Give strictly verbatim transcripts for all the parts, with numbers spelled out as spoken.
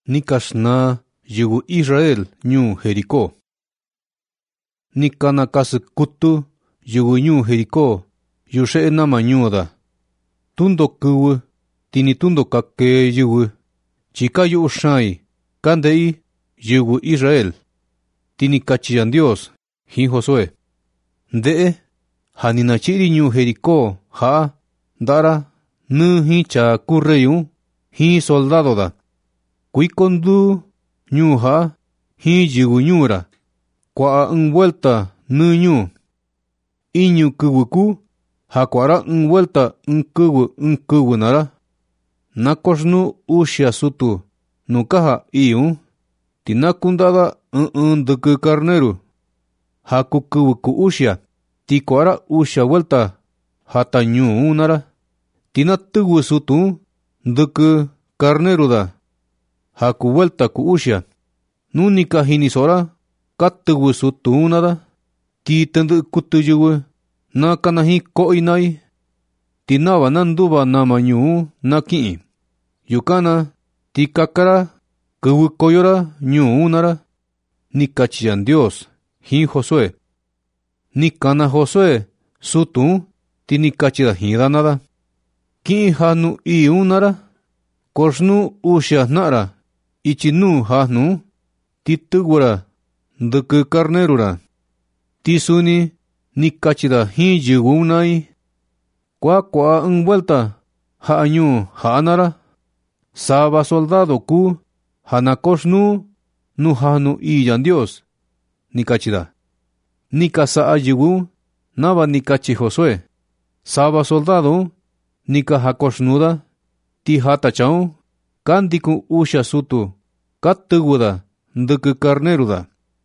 nikashna yugu Israel ñuu Jericó. Nikana kasukutu yugu ñuu Jericó yushe nama ñuuda. Tundo kuwu tini tundo kake yugu chika yu shai kandei yugu Israel. Tini kachiyan Dios hi Josué. Nde'e hanina chiri ñuu Jericó ha dara nu hi cha kurreyu hi soldado da. Kuikondu ñuu ha hi yugu ñuura. Kwa un vuelta nu ñuu. Iñu kuwuku ha kwara un vuelta un kuwu un kuwu nara. Nakoshnu ushia sutu nukaha iu. Tinakundada un un duku carneru. Ha kukuwuku ushia. Ti kwara ushia vuelta hata ñuu nara. Tina tuwu sutu duku carneru da. Ha ku vuelta ku ushia. Nunika hinisora katuwu sutu nara. Ti tendu kutu yuwu. Nakanahi koinai. Tinaba nanduba nama ñuu naki'i. Yukana ti kakara kuwu koyora ñuu nara. Nikachiyan Dios hi Josué. Nikana Josué sutu ti nikachida hida nada. Ki'i hanu iu nara. Koshnu ushia nara. Ichinu hanu ti tuwura nduku carnerura. Ti suni nikachida hi yugu nai. Kwa kwa un vuelta ha ñuu ha nara. Saba soldado ku hanakoshnu nu hanu iyan Dios. Nikachida. Nikasa ayugu naba nikachi Josué. Saba soldado nika hakoshnuda ti hata chao kandiku usha sutu katuguda nduku carneruda.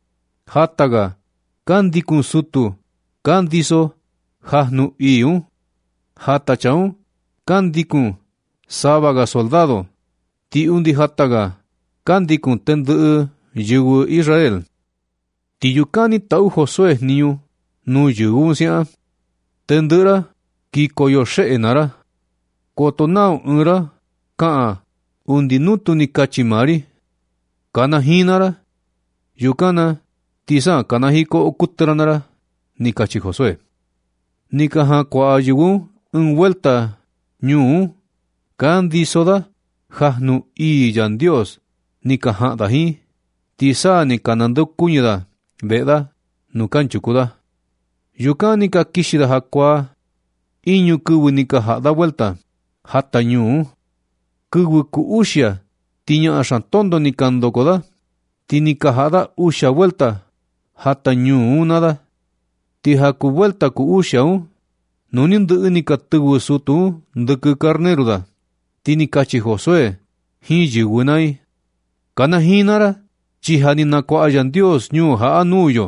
Hataga kandiku sutu kandiso hahnu iu. Hata chao kandiku sabaga soldado ti undi hataga kandiku tendu yugu Israel. Ti yukani tau Josué niu nu yugu sia. Tendura ki koyo she nara. Kotonao unra kaa undi nutu ni kachimari. Kana hinara. Yukana tisa kana hiko okutra nara. Ni kachi Josué. Nikaha kwa yugu un vuelta ñuu. Kandi soda hahnu iyan Dios. Nikaha dahi. Tisa ni kanando kuñida. Veda nukanchukuda. Yukani ka kishida hakwa. Iñu kuwu nikaha da vuelta. Hata ñuu. Kuwu ku ushia. Tiña ashantondo nikandokoda. Tinikaha da usha vuelta. Hata ñuu nada. Tiha ku vuelta ku ushia u. Nunindu unika tuwu sutu nduku carneruda. Tinikachi Josué. Hi yugunai. Kana hinara. Chihani na kwa ayan Dios ñuu haa nuyo.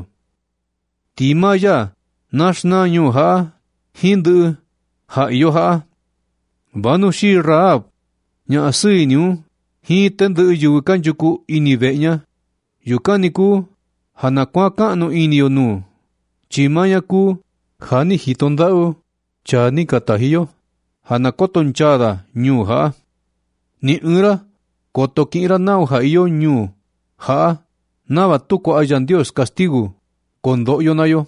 Timaya. Nashna ñuu haa. Hindu. Ha iyo haa. Banu shi Rahab. Nya asui niu. Hi tendu yugu kanjuku ini ve'nya. Yukaniku. Hana kwa kanu ini yonu. Chimaya ku. Hani hitondau. Chani katahiyo. Hana kotonchada ñuu haa. Ni ura. Koto kira nau ha iyo ñuu. Haa. Nava tuko ayan Dios castigu. Kondo yonayo.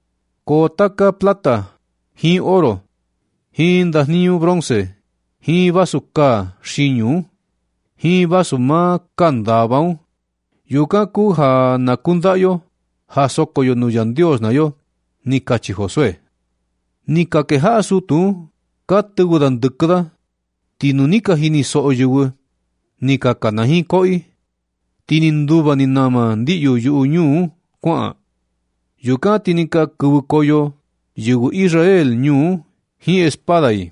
Kotaka plata. Hi oro. Hi ndahniu bronce. Hi vasu ka shiñu. Hi vasu ma kandabau. Yukaku ha nakundayo. Ha sokoyo nuyan Dios nayo. Nikachi Josué. Nikake ha sutu. Katugudan dukda. Tinu nika hini so yugu. Nikakanahi koi. Tininduba ni nama ndiyu yu ñuu kwa. Yuka tinika kubukoyo yugu Israel ñuu hi espadai.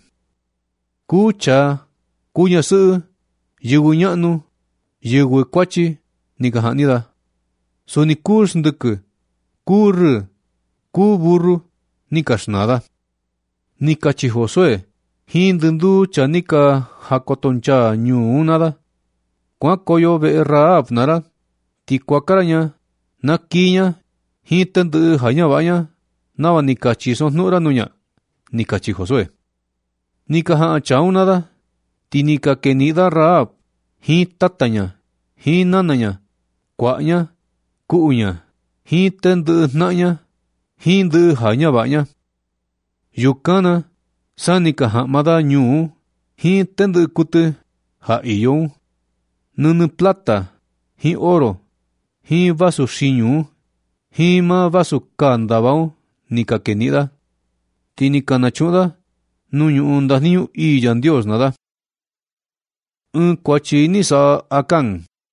Kucha, kuña su, yugu ñanu, yugu kwachi, nikahanida. Soni kurs nduku, kuru, kuburu, nikashnada. Nikachi Josué, hi ndundu cha nika hakotoncha ñuu nada. Kwa koyo be Rahab nara. Ti kwa karaña, nakiña, hi tendu haña baña. Nava nikachi son nura nuña. Nikachi Josué. Nikaha chaunada. Tinika kenida Rahab. Hi tataña. hi nanaña, kua'ña, ku'uña, hi tendɨ'ɨ jna'ña, hi ndɨ'ɨ ja ñava'ña. Yukanna sa ni ka ja'mada ñuu hi tendɨ'ɨ kutɨ ja iyo un, nɨnɨ plata, hi oro, hi vasu xiñu, hi maa vasu kaa ndava un ni ka keni'ida, ti ni ka nachu'unda nuu ñu'u ndajniñu ii Yandios nada. Ɨɨn kuatyi ni sa'a Acán.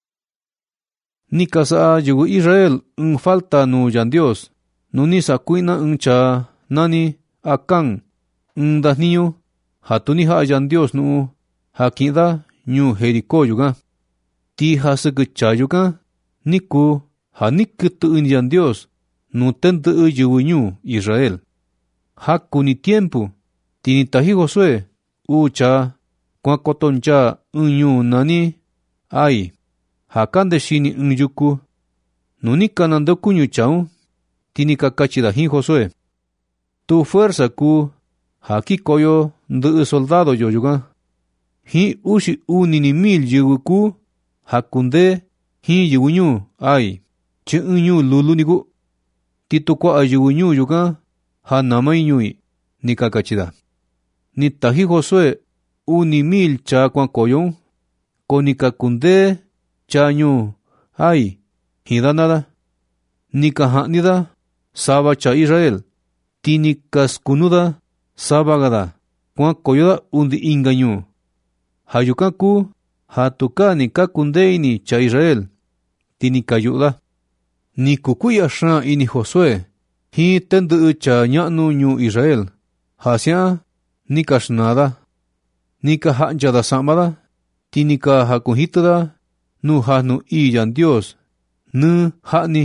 Ni ka sa'a yɨvɨ Israel ɨɨn falta nuu Yandios nuu ni sakui'na ɨɨn chaa nani Acán ɨɨn ndajniñu ja tu ni ja'a Yandios nu'u ja ki'in-da ñuu Jericó yukan. Ti ja sɨkɨ chaa yukan ni kuu ja ni kɨtɨ ini Yandios nuu tɨndɨ'ɨ yɨvɨ ñuu Israel. Jaku ni tiempu ti ni taji Josué uu chaa kuan kotonchaa ɨɨn ñuu nani Ai, ja kande xini ɨɨn yuku. Nu ni ka nandeokuñɨ chaa un, ti ni ka katyi-da jin Josué: tu fuerza kuu ja kikoyo ndɨ'ɨ soldado yo yukan. Jin uxi uni ni mil yɨvɨ kuu ja kundee jin yɨvɨ ñuu Ai, chi ɨɨn ñuu lulu ni ku. Ti tu kua'a yɨvɨ ñuu yukan ja namai ñu'i, ni ka katyi-da. Ni taji Josué uni mil chaa kuankoyo un, ko ni ka kundee chaa ñuu Ai jin da nada. Ni ka ja'ni-da sava chaa Israel, ti ni ka skunu-da sava da kuankoyo-da undi inka ñuu. Ja yukan kuu ja tukaa ni ka kundee ini chaa Israel, ti ni ka yu'u-da. Ni kukui'ya xaan ini Josué jin tɨndɨ'ɨ chaa ña'nu ñuu Israel ja sia'an ni ka xnaa-da. Ni ka ja'nya-da sa'ma-da, ti ni ka jakujitɨ-da nuu jajnu ii Yandios nɨɨ ja'ni.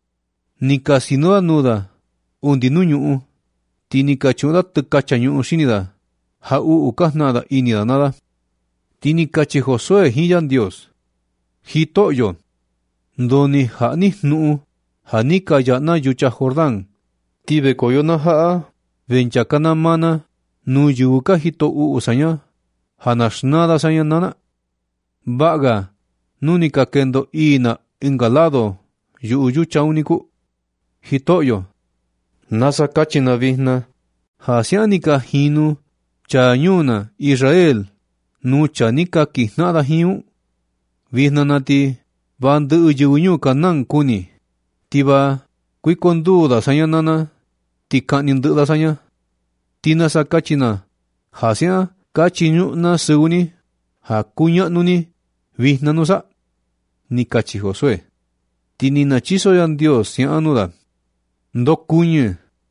Ni ka sinu-da nuu-da undi nuu ñu'u, ti ni ka chu'un-da tɨkatya ñu'u xini-da ja u'u ka jnaa-da ini-da nada. Ti ni katyi Josué jin Yandios: Jito'yo, ndo ni ja'ni jnu'u ja ni ka ya'na yutya Jordán, ti vekoyo na ja'a ventyaka na maa na nuu yɨvɨ ka jito u'u saña ja na xnaa-da saña nana. Va'a-ga nu ni ka kendo ii na inka lado yu'u yutya un ni ku. Jito'yo, nasa katyi na vijna ja sia'an ni ka jinu chaa ñuu na Israel nuu chaa ni ka kijna'a-da jin un. Vijna na ti va ndɨ'ɨ yɨvɨ ñuu Canaán kuni, ti va kuikonduu-da saña nana, ti ka'ni ndɨ'ɨ-da saña. Ti nasa katyi na ja sia'an katyi ñu'na sɨvɨ ni ja kuña'nu ni vijna nusa, ni katyi Josué. Ti ni natyiso Yandios sia'an nuu-da: ndokuɨñɨ,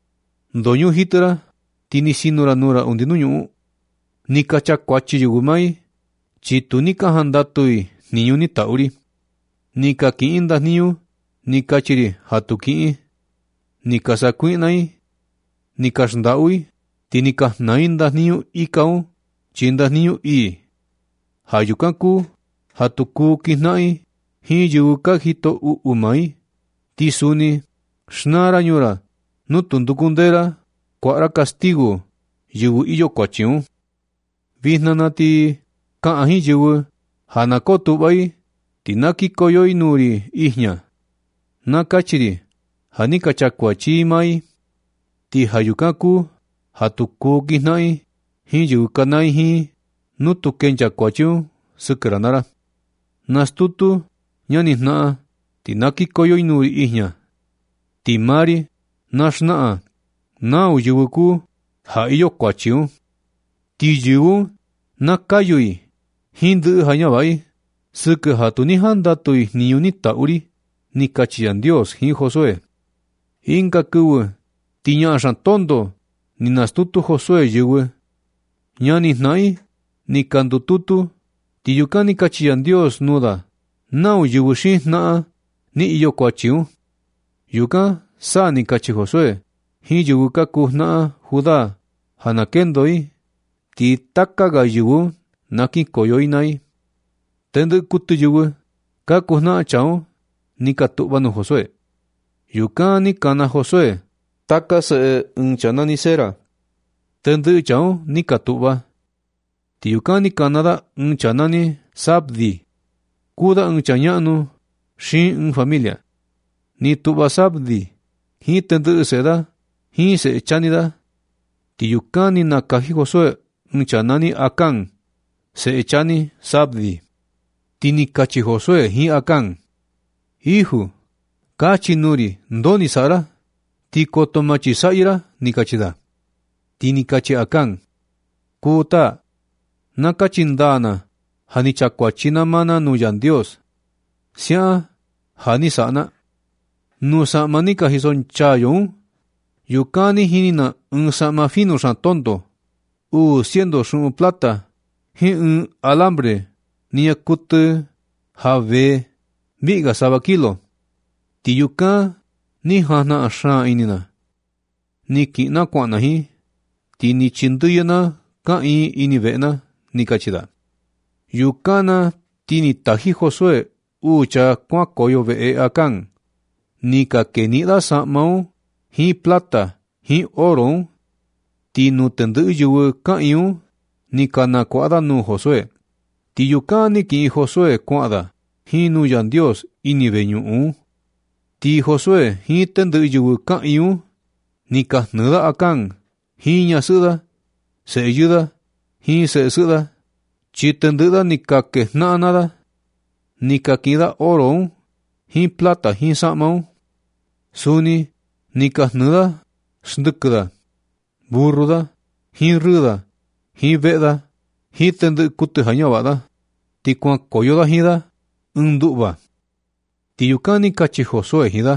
ndoñu jitɨ-ra, ti ni sinu-ra nuu-ra undi nuu ñu'u. Ni ka tyakuatyi yɨvɨ mai, chi tu ni ka jandatu-i jniñu ni ta'u-ri. Ni ka ki'in ndajniñu ni katyi-ri ja tu ki'in. Ni ka sakui'na-i, ni ka xnda'u-i, ti ni ka jnaa-i ndajniñu ika un chi ndajniñu ii. Ja yukan kuu ja tu kuu kijna'a-i jin yɨvɨ ka jito u'u mai, ti suni xnaa-ra ñuu-ra nu tu nduku ndee-ra kua'a-ra castigu yɨvɨ iyo kuatyi un. Vijna na ti ka'an jin yɨvɨ ja na koo tu'va-i, ti na kikoyo-i nuu-ri ijña. Na katyi-ri ja ni ka tyakuatyi mai, ti ja yukan kuu ja tu kuu kijna'a-i jin yɨvɨ kanaa-i jin nu tu kenchaa kuatyi un sɨkɨ-ra nara. Nastutu ñani jna'a, ti na kikoyo-i nuu-ri ijña. Ti maa-ri na xna'a nau yɨvɨ kuu ja iyo kuatyi un. Ti yɨvɨ un na kayu-i jin ndɨ'ɨ ja ñava'a-i sɨkɨ ja tu ni jandatu-i jniñu ni ta'u-ri, ni katyi Yandios jin Josué. Inka kɨvɨ ti ña'a xaan tondo ni nastutu Josué yɨvɨ. Ñani jna'a-i ni ka ndututu, ti yukan ni katyi Yandios nuu-da nau yɨvɨ xiin jna'a ni iyo kuatyi un. Yukan sa ni katyi Josué jin yɨvɨ ka kuu jna'a Judá ja na kendo-i, ti taka-ga yɨvɨ un na kinkoyo-i nai. Tɨndɨ'ɨ kuɨtɨ yɨvɨ ka kuu jna'a chaa un ni ka tu'va nuu Josué. Yukan ni kana Josué taka se'e ɨɨn chaa nani Zera. Tɨndɨ'ɨ chaa un ni ka tu'va. Ti yukan ni kana-da ɨɨn chaa nani Zabdi. kuda ang chanyanu, shin ang familia. Ni tubasabdi, hi tendu seda, hi se echanida. Tiyukani na kahi Josué ang chanani Acán, se echani sabdi. Tini kachi Josué hi Acán. Hijo, kachi nuri ndoni sara, ti kotomachi saira ni kachida. Tini kachi Acán. Kuta, na kachindana, hani chakwachina mana nuyan Dios. Sia, hani sana. Nu samani kahison chayon. Yukani hinina un sama fino san tonto. U siendo su plata. Hi un alambre. Ni akute. Have. Biga saba kilo. Ti yuka. Ni hana asha inina. Ni kina kwana hi. Ti ni chinduyana. Ka i ini vena. Ni kachida. Yukana. Ti ni tahi Josué. Ucha kwa koyo ve Acán. Ni ka kenida sa mau. Hi plata, hi oro, ti nu tendu yuwe ka iu, ni kana kuada nu Josué. Ti yuka ni ki Josué kuada, hi nu yan Dios ini veñu u. Ti Josué hi tendu yuwe ka iu, ni ka nuda Acán, hi nya suda, se yuda, hi se suda, chi tenduda ni ka ke na nada, ni ka kida oro, hi plata hi samau, suni, ni kahnuda, sndukda, burruda, hi ruda, hi veda, hi tendu kutu hanyawada, ti kwa koyoda hida, unduba. Ti yukani kachi Josué hida,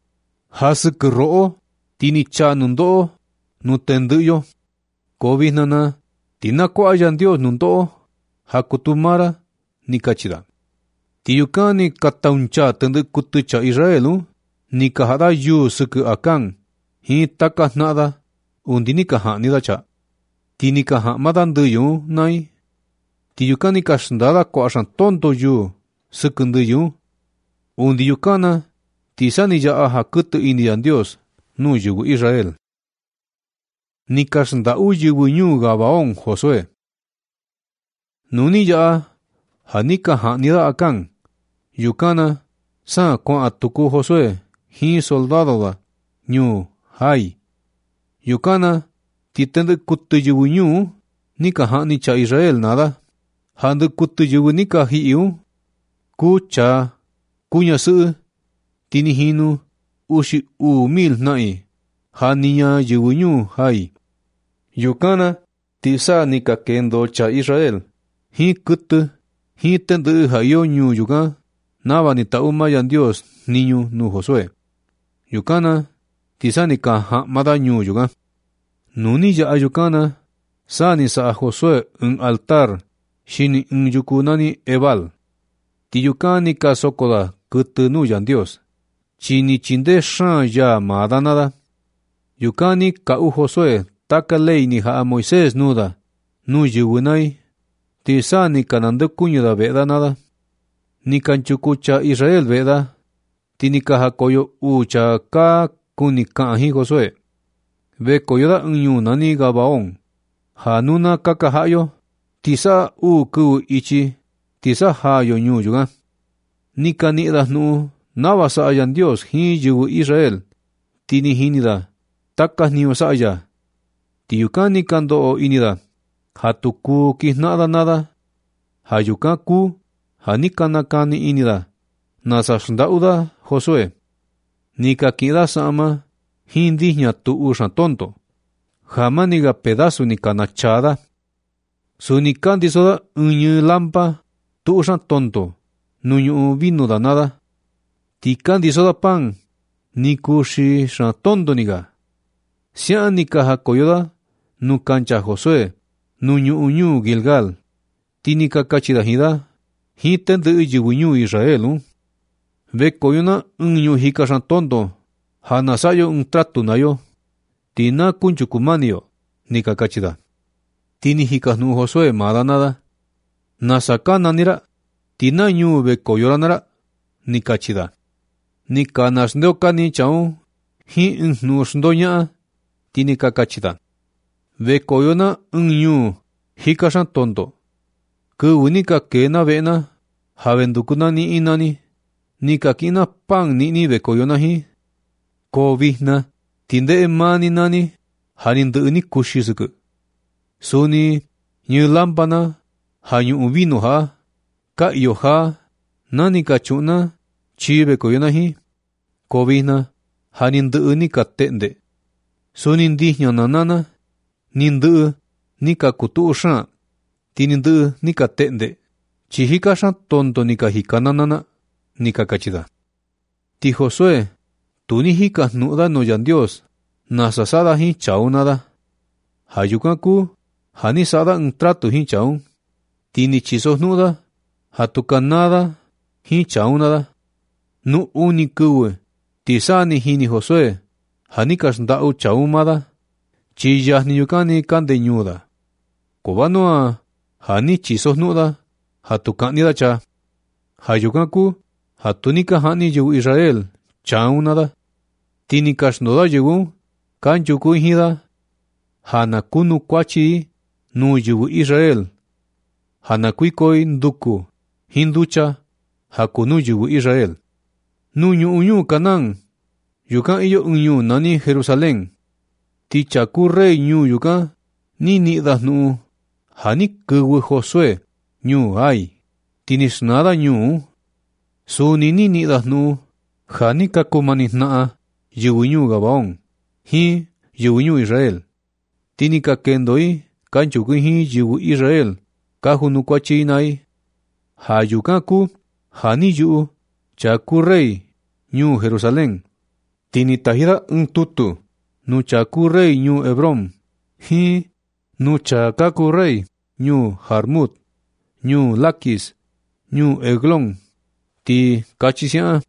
hasuk ro'o, ti ni cha nundo, nu tendu yo, kobihnana, ti na kwa ayan Dios nundo, hakutumara, ni kachida. Ti yukani katauncha tendu kutu cha Israelu, ni kahada yu suku Acán, hi takas nada, undi ni kaha nida cha. Ti ni kaha madandu yu nai. Ti yukani kasndada kwa asan tonto yu sukundu yu. Undi yukana, ti sani ya aha kutu indian Dios, nu yugu Israel. Ni kasnda u yugu nyu Gabaon Josué. Nuni ya, ha ni kaha nida Acán. Yukana, sa kwa atuku Josué. Hi soldado da, nyu, hai. Yukana, ti tendu kutu yugu nyu, ni kaha ni cha Israel nada. Handu kutu yugu ni ka hi iu. Ku cha, kunya su, tini hinu, ushi u mil nai. Ha niya yugu nyu, hai. Yukana, ti sa ni ka kendo cha Israel. Hi kutu, hi tendu ha yo nyu yuga. Nava ni taumayan Dios, niñu nu Josué. Yukana, tisani ka mada nyu yuga. Nuni ya ayukana, sani sa Josué un altar, shini un yukunani ebal. Ti yukani ka sokoda kutu nu yan Dios. Chini chinde shan ya mada nada. Yukani ka u Josué taka ley ni ha Moisés nuda, nu yugunai. Tisani ka nandu kuñu da veda nada. Ni kanchukucha Israel veda. Tini kaha koyo ucha ka kuni kahi Josué. Ve koyoda unyu nani Gabaon. Hanuna kakahayo. Tisa u ku ichi. Tisa hayo nyu yuga. Ni kanida nu navasa ayan Dios hi yugu Israel. Tini hinida. Takas niyo sa aya. Tiyukani kando o inida. Hatuku kihnada nada. Hayuka ku. Hanikanakani inida. Nasasndauda Josué. Ni kakida sama. Hindi nya tu usan tonto. Jamaniga pedazo ni kanachada. Suni kandisoda unyu lampa. Tu usan tonto. Nuñu vino da nada. Ti kandisoda pan. Ni kushi shan tonto niga. Sia ni kaha koyoda. Nu kancha Josué. Nuñu uñu Gilgal. Tini kakachida hida. Hi tendu yugunyu Israelu. Ve koyuna unyu hikashan tonto. Hanasayo un tratu nayo. Tina kunchukumanio. Ni kakachida. Tini hikasnu Josué mada nada. Nasakana nira. Tina nyu ve koyoranara. Ni kachida. Ni kanasndoka ni chao. Hi nusndonya. Tini kakachida. Ve koyona unyu hikashan tonto. Ku unika kena vena. Javendukuna ni inani, ni kakina pan ni ni bekoyonahi. Ko vihna, tinde emani nani, hanindu ni kushisuku. Suni, như lampana, hanyu vino ha, ka iyo ha, nani kachuna, chi bekoyonahi. Ko vihna, hanindu ni katende. Suni ndihnya nanana, nindu ni kakutu usha, tinindu ni katende. Chihika shan tonto ni kahika nanana, ni kakachida. Ti Josué, tu ni hika nuda no yan Dios, nasasada hi chaunada. Hayukaku, hani sada un trato hi chaun. Tini chisos nuda, hatukanada hi chaunada. Nu unikuwe, tisani hini Josué, hani kasndau chaumada. Chiyah ni yukani kande nyuda. Kobanoa, hani chisos nuda, hatukanida cha. Hayukaku, hatunika hani yu Israel, chaunada. Tini kasnoda yugu, kan yuku hida. Hanakunu kwachi, nu yu Israel. Hanakuikoi nduku, hinducha, hakunu yu Israel. Nu nyu unyu kanan, yukan iyo unyu nani Jerusalén. Ti chaku rey nyu yukan, ni nidas nu, hani kuwe Josué, nyu ay, tinis nada nyu, su ni ni nidas nu, hani kakumanis naa, yu nyu Gabaon, hi yu nyu Israel. Tini kakendoi, kanchuku hi yu Israel, kahunu kwachi inay, ha yukaku, hani yu, chaku rey, nyu Jerusalén. Tini tahira un tutu, nu chaku rey nyu Hebrón, hi nu chakaku rey nyu Jarmut, nyu Lakis, nyu Eglón, ti kachisia.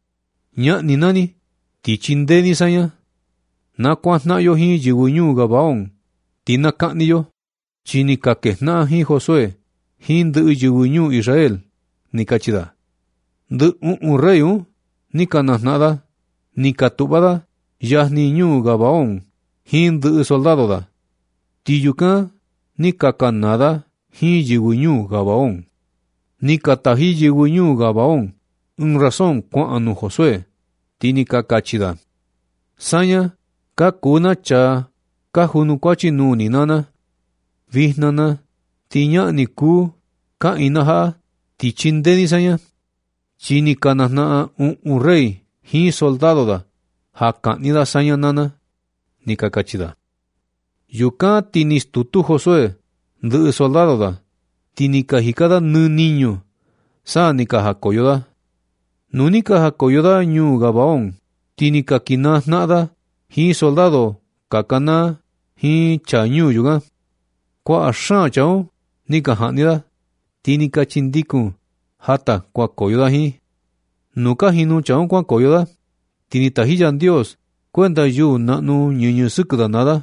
Nya ni nani, ti chindeni saya. Na kwasna yo hi jiwu nyu Gabaon, ti nakani yo. Chini kakehna hi Josué, hi ndu jiwu nyu Israel, ni kachida. Ndu un rey un, ni kanasnada, ni katubada, yahni nyu Gabaon, hi ndu soldado da. Ti yuka, ni kakanada, hi jiwu nyu Gabaon. Ni katahi jiwu nyu Gabaon, un razón kwa anu Josué, ti ni kakachida. Sanya, kakuna cha, kahunu kwachi nu ni nana, vihnana, ti nya ni ku, ka inaha, ti chindeni sanya. Chini kanasna un, un rey, hi soldado da, hakanida sanya nana, ni kakachida. Yuka tinis tutu Josué, ndu soldado da, tini kahikada nu niño, sa ni kahakoyoda. Nuni kahakoyoda nyu Gabaon, tini kakina nada, hi soldado, kakana, hi chanyu yuga. Kwa asha chao, ni kahanida, tini kachindiku, hata kwa koyoda hi. Nuka hinu chao kwa koyoda, tini tahiyan Dios, cuenta yu nanu nyunyu sukuda nada.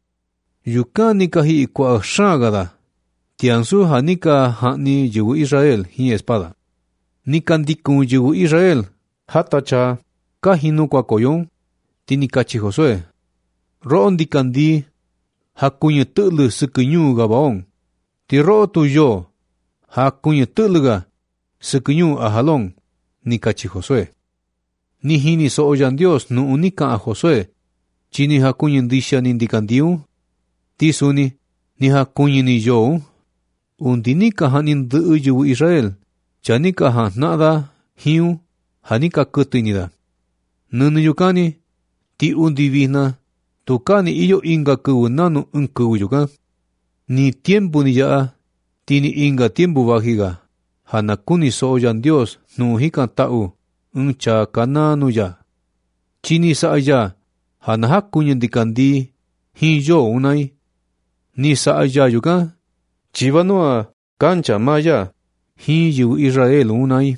Yuka ni kahi kwa asha gada, tiansu hanika hani yu Israel hi espada. Nikandiku yu Israel, hata cha, kahinu kwa koyon, tini kachi Josué. Roon dikandi, hakunya tulu sukunyu Gabaon. Ti roo tu yo, hakunya tuluga, sukunyu ahalon, ni kachi Josué. Ni hini sooyan Dios nu unika a Josué, chini hakunya ndisha nindikandiu. Ti suni, ni hakunya ni yo, undinika hanin du yu Israel, chanika ha nada, hiu, hanika kutuinida. Nunu yukani, ti undivina, tukani iyo inga kuwu nanu un kuwu yuka. Ni tiempo ni yaa, tini inga tiempo bajiga, hanakuni sooyan Dios nu hikan tau, un cha kananu ya. Chini saa ya, hanahakunya dikandi, hi yo unay. Ni saa ya yuka, chivanoa kancha maya, hi yu Israel unay.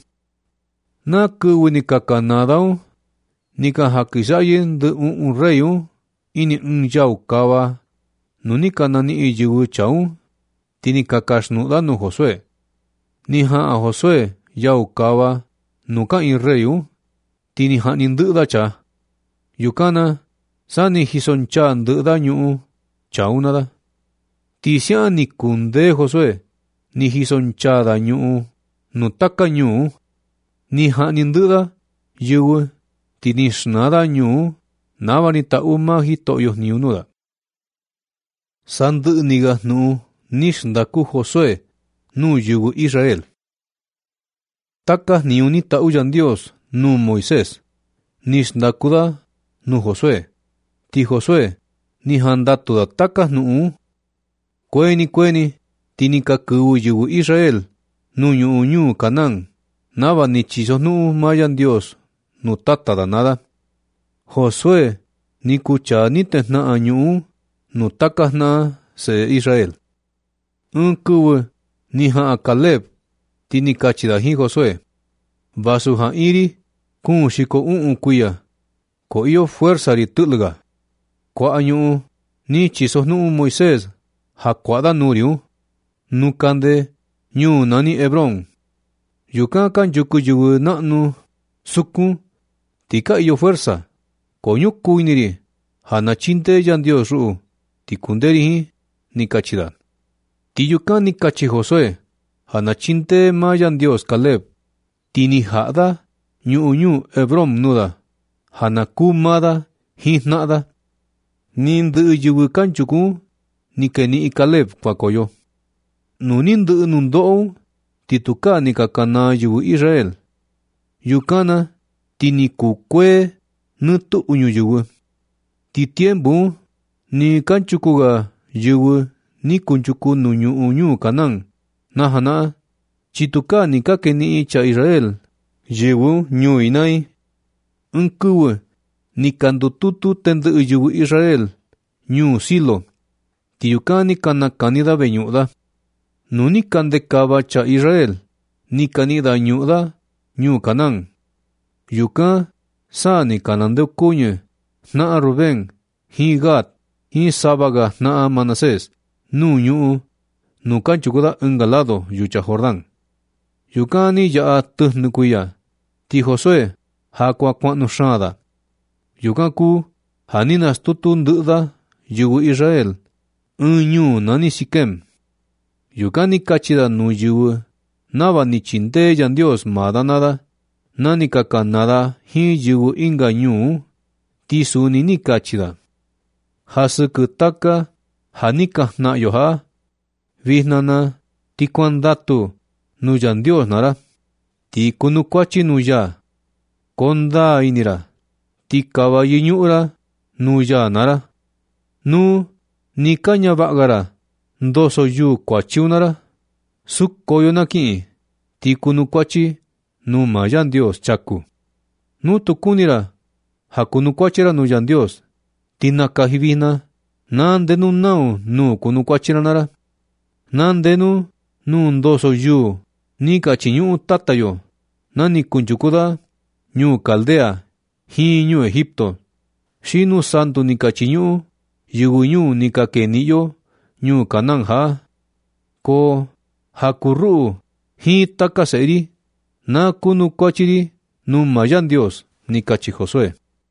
Na kuwu ni kakanadao, ni kahakisayen de un un reyu, ini un yau kawa, nuni kanani i yu chau, tini kakashnuda nu Josué. Ni ha a Josué yau kawa, nuka in reyu, tini ha ninduda cha. Yukana, sani hison cha nduda nyu, chaunada. Tisya ni kunde Josué, ni hison cha da nyu, nu taka ñu ni ha ni ndɨda yɨwɨ ti ni xnada ñu nava ni ta'u maa Jito'yo jniñunuda. Sa ndɨ'ɨ niga jnu'u ni xndaku Josué nu yɨvɨ Israel. Taka jniñu ni ta'u Yandios nu Moisés ni xndakuda nu Josué. Ti Josué ni jandatuda taka jnu'u. Kueni kueni ti ni ka kɨvɨ yɨvɨ Israel nu ñu'u ñuu Canaán nava ni chiso jnu'u maa Yandios nu tatada nada. Josué ni kucha ni tejna'a ñu'u nu taka jna'a se'e Israel. Ɨɨn kɨvɨ ni ja'a Caleb ti ni kachida jin Josué: vasu ja'in ri kuun xiko u'un kuiya, ko iyo fuerza ri tɨ'lɨ-ga. Kua'a ñu'u ni chiso jnu'u Moisés jakua'ada nuu-riun nu kande ñuu nani Hebrón. Yukan kanchuku yɨvɨ na'nu sukun ti ka iyo fuerza, ko ñuku ini-ri ja nachintee Yandios ru'u ti kundee-ri jin, ni kachida. Ti yukan ni kachi Josué ja nachintee maa Yandios Caleb ti ni ja'ada ñu'u ñuu Hebrón nuda ja na kuu maada jin jna'ada. Ni ndɨ'ɨ yɨvɨ kanchukun ni keni'i Caleb kuakoyo. Nu ni ndɨ'ɨ nundo'o ti tukaa ni ka kanaa yɨvɨ Israel. Yukanna ti ni kukuee nɨ tu'u ñuyɨvɨ. Ti tiempu ni kanchukuga yɨvɨ ni kunchuku nu ñu'u ñuu Canaán na jana'a, chi tukaa ni ka keni'i cha Israel yɨvɨ ñuu inai. Ɨɨn kɨvɨ ni ka ndututu tendɨ'ɨ yɨvɨ Israel ñuu Silo, ti yukan ni ka nakanida veñu'uda. Nu ni ka ndekava cha Israel ni ka ni'ida ñu'uda ñuu Canaán. Yukan sa ni ka nandeukuñɨ jna'a Rubén jin Gad jin savaga jna'a Manasés nuu ñu'u nu kanchukuda ɨnga lado yucha Jordán. Yukan ni ya'a tɨjnɨ kuiya ti Josué jakua kua'nu xaanda. Yukan kuu ja ni nastutu ndɨ'ɨda yɨvɨ Israel ɨɨn ñuu nani Siquem. Yukan ni kachida nuu yɨvɨ nava ni chindee Yandios maada nada na ni ka kanada jin yɨvɨ inga ñuu, ti suni ni kachida ja sɨkɨ taka ja ni ka jna'yo ja'a, vijnana ti kuandatu nu Yandios nara, ti kunukuatyi nu yaa. Kondaa inira ti kava yɨñu'ura nu yaa nara. Nu ni ka ñava'agara ndoso yuu kuatyiun nara, sukoyo naki'in ti kunukuatyi nu maa Yandios chaku. Nu tu kunira ja kunukuatyira nu Yandios, ti nakaji vijna nandenu nau nuu kunukuatyira nara. Nandenu nuu ndoso yuu ni ka chiñu'u tatayo na ni kunchukuda ñuu Caldea jin ñuu Egipto, xi nu santu ni ka chiñu'u yɨvɨ ñuu ni ka keni'yo ñuu Canaán ja'a. Ko ja kuu ru'u jin taka se'e-ri na kunukuatyi-ri nu maa Yandios, ni kachi Josué.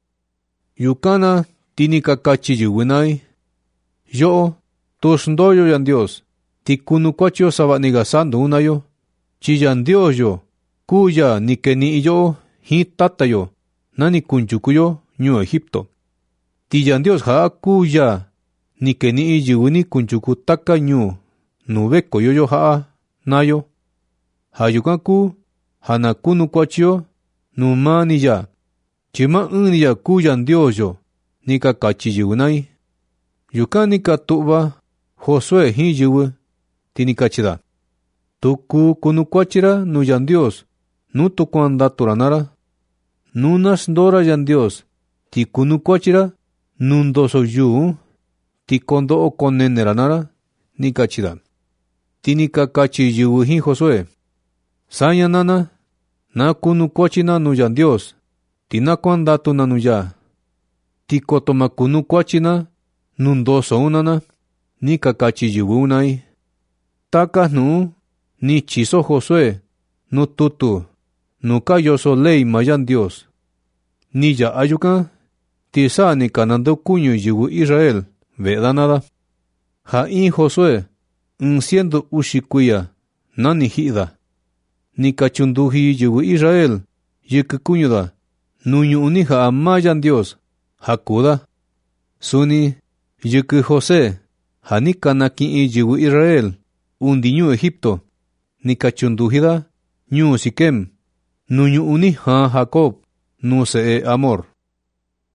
Yukanna ti ni ka kachi yɨvɨ nai: yo'o tu xndoyo Yandios ti kunukuatyiyo sava'a-ni-ga santu unayo, chi Yandios yo kuu yaa ni keni'i yo'o jin tatayo na ni kunchukuyo ñuu Egipto. Ti Yandios ja'a kuu yaa ni keni'i yɨvɨ ni kunchuku taka ñuu nu vekoyo yo ja'a nayo. Ja yukan kuu ja na kunukuatyiyo nu maa ni yaa, chi maa ɨɨn ni yaa kuu Yandios yo, ni ka kachi yɨvɨ nai. Yukan ni ka tu'va Josué jin yɨvɨ, ti ni kachida: tuku kunukuatyira nu Yandios nu tu kuandatura nara. Nu na xndora Yandios ti kunukuatyira nu ndoso yuu, ti kondo'o konenera nara, ni kachida. Ti ni ka kachi yɨvɨ jin Josué: saña nana, na kunukuatyina nu Yandios, ti na kuandatuna nu yaa. Ti koto ma kunukuatyina nu ndoso un nana, ni ka kachi yɨvɨ un nai. Taka jnu'u ni chiso Josué nu tutu nu ka yoso ley maa Yandios. Ni ya'a yukan ti sa ni ka nandeukuñɨ yɨvɨ Israel ve'eda nada. Ja in Josué ɨɨn cientu uxi kuiya na ni ji'ida. nikachunduhi yugu Israel, yikukuñuda, nuñu uniha amayan Dios, hakuda. Suni, yuku José, hanikanaki yugu Israel, undiñu Egipto, nikachunduhida, ñu Siquem, nuñu uniha Jacob, nu se amor.